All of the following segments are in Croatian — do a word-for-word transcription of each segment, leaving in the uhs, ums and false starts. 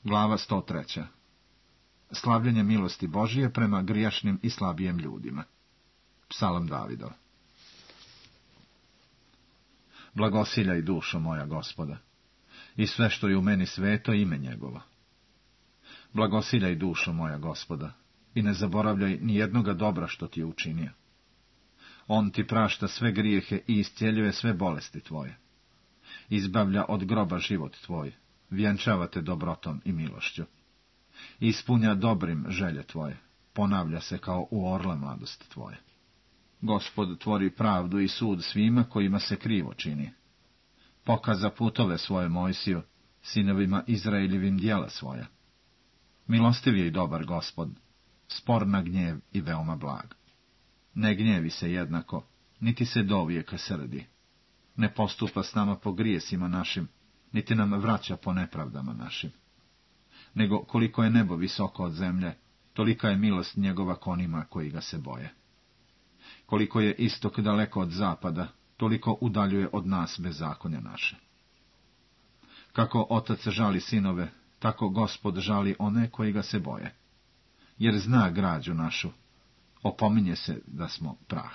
Glava sto tri. Slavljenje milosti Božije prema grijašnim i slabijem ljudima. Psalam Davidov. Blagosiljaj dušo moja Gospoda, i sve što je u meni sveto ime njegovo. Blagosiljaj dušo moja Gospoda, i ne zaboravljaj ni jednoga dobra što ti je učinio. On ti prašta sve grijehe i iscjeljuje sve bolesti tvoje. Izbavlja od groba život tvoj, vjenčava te dobrotom i milošću. Ispunja dobrim želje tvoje, ponavlja se kao u orla mladost tvoje. Gospod tvori pravdu i sud svima kojima se krivo čini. Pokaza putove svoje Mojsiju, sinovima Izraeljevim djela svoja. Milostiv je i dobar Gospod, spor na gnjev i veoma blag. Ne gnjevi se jednako, niti se dovijeka srdi. Ne postupa s nama po grijesima našim, niti nam vraća po nepravdama našim. Nego koliko je nebo visoko od zemlje, tolika je milost njegova k onima koji ga se boje. Koliko je istok daleko od zapada, toliko udaljuje od nas bezakonja naše. Kako otac žali sinove, tako Gospod žali one koji ga se boje. Jer zna građu našu, opominje se da smo prah.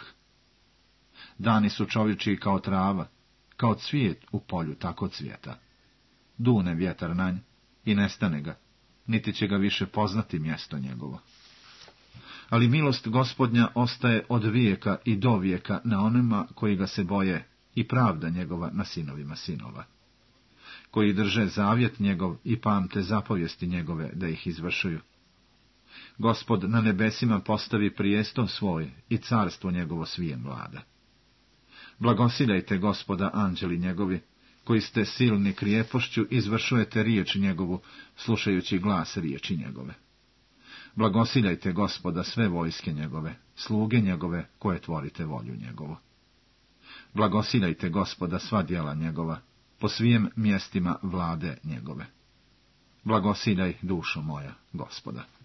Dani su čovječiji kao trava, kao cvijet u polju tako cvijeta. Dune vjetar na nj i nestane ga, niti će ga više poznati mjesto njegovo. Ali milost Gospodnja ostaje od vijeka i do vijeka na onima koji ga se boje, i pravda njegova na sinovima sinova, koji drže zavjet njegov i pamte zapovijesti njegove da ih izvršuju. Gospod na nebesima postavi prijestol svoj i carstvo njegovo svijem vlada. Blagosiljajte Gospoda, anđeli njegovi, koji ste silni krijepošću, izvršujete riječ njegovu, slušajući glas riječi njegove. Blagosiljajte Gospoda, sve vojske njegove, sluge njegove, koje tvorite volju njegovu. Blagosiljajte Gospoda, sva djela njegova, po svijem mjestima vlade njegove. Blagosiljaj dušo moja Gospoda.